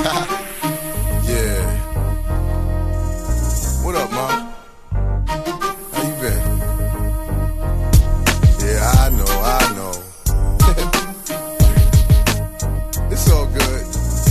Yeah. What up, Mom? How you been? Yeah, I know. It's all good.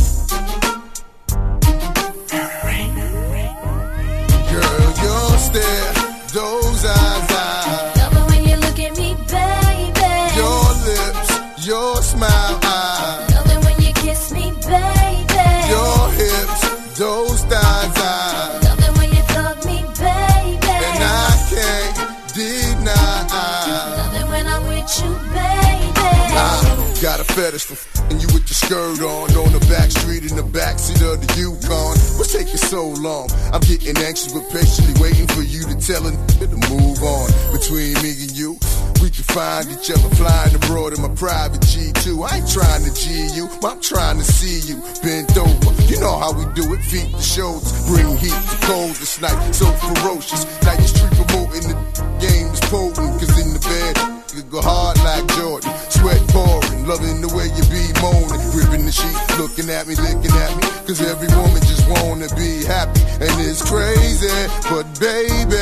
Girl, your stare, those eyes. Love it when you look at me, baby. Your lips, your smile. Love it when you kiss me, baby. Your hips, those thighs. Love it when you hug me, baby. And I can't deny. Love it when I'm with you, baby. I got a fetish for f***ing you with your skirt on the back street in the backseat of the Yukon. What's taking so long? I'm getting anxious but patiently waiting for you to tell a to move on. Between me and you, we can find each other flying abroad in my private G2. I ain't trying to G you, I'm trying to see you bent over. You know how we do it, feet to shoulders, bring heat to cold this night, so ferocious. Like the street promoting the game is potent, cause in the bed, you go hard like Jordan, sweat pouring, loving the way you be moaning, gripping the sheet, looking at me, licking at me, cause every woman just wanna be happy, and it's crazy, but baby,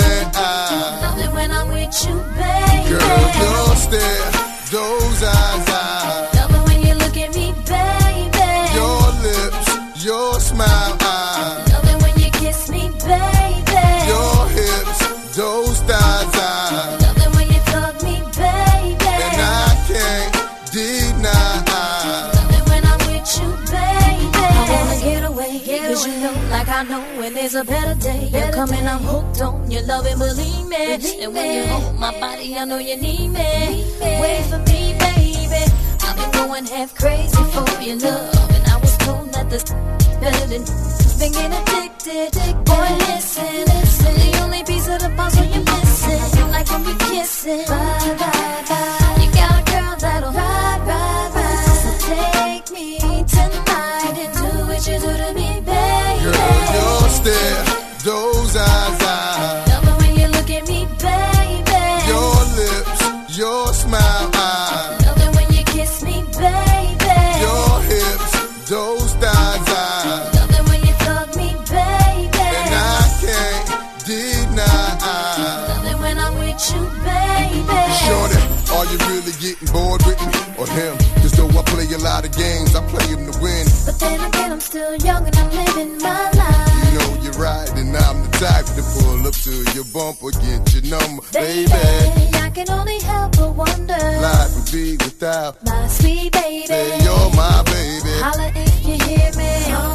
I Love it when I'm with you, baby. girl, your stare, those eyes, Love it when you look at me, baby. your lips, your smile, Love it when you kiss me, baby. your hips, those thighs, Love it when you hug me, baby. and I can't deny. Love it when I'm with you, baby. I wanna get away, cause you know, like I know, when there's a better day, you're coming, I'm hooked on your love and believe me. And when you hold my body, I know you need me. Wait for me, baby. I've been going half crazy for your love, and I was told that this better than been getting addicted. Boy, listen, I'm the only piece of the puzzle you're missing. Like when we kissing, bye, bye, bye. You got a girl that'll ride, ride, ride. So take me tonight and do what you do to me, baby. Girl, your stare, those eyes, Love it when you look at me, baby. your lips, your smile, Love it when you kiss me, baby. your hips, those thighs, Love it when you hug me, baby. and I can't deny. Love it when I'm with you, baby. Shorty, are you really getting bored with me or him? Cause though I play a lot of games, I play him to win. But then again, I'm still young and I'm living my life. You know you're right, and I'm the type to pull up to your bumper, get your number, baby. I can only help but wonder. Life would be without. My sweet baby. Say you're my baby. Holla if you hear me.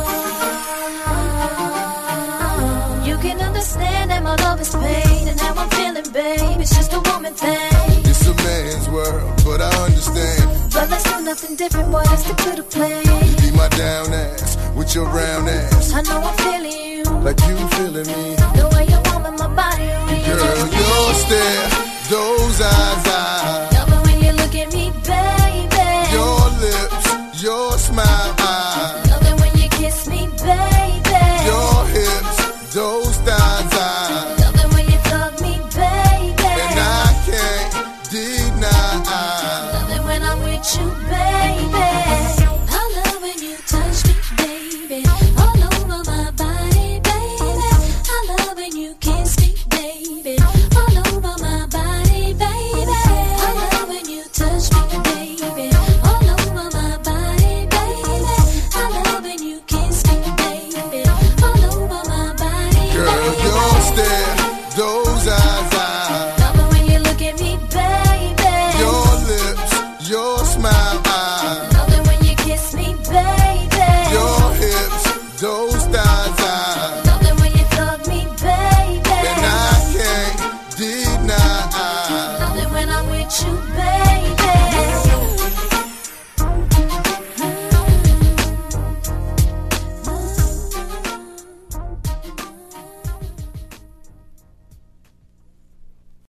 You can understand that my love is pain and how I'm feeling, babe. It's just a woman thing. It's a man's world, but I understand. But let's do nothing different, boy. Let's stick to the plan. You be my down ass with your round ass, I know I'm feeling you. like you feeling me. The way you warm my body, when you Girl, touch me. your stare, those eyes, Love it when you look at me, baby. your lips, your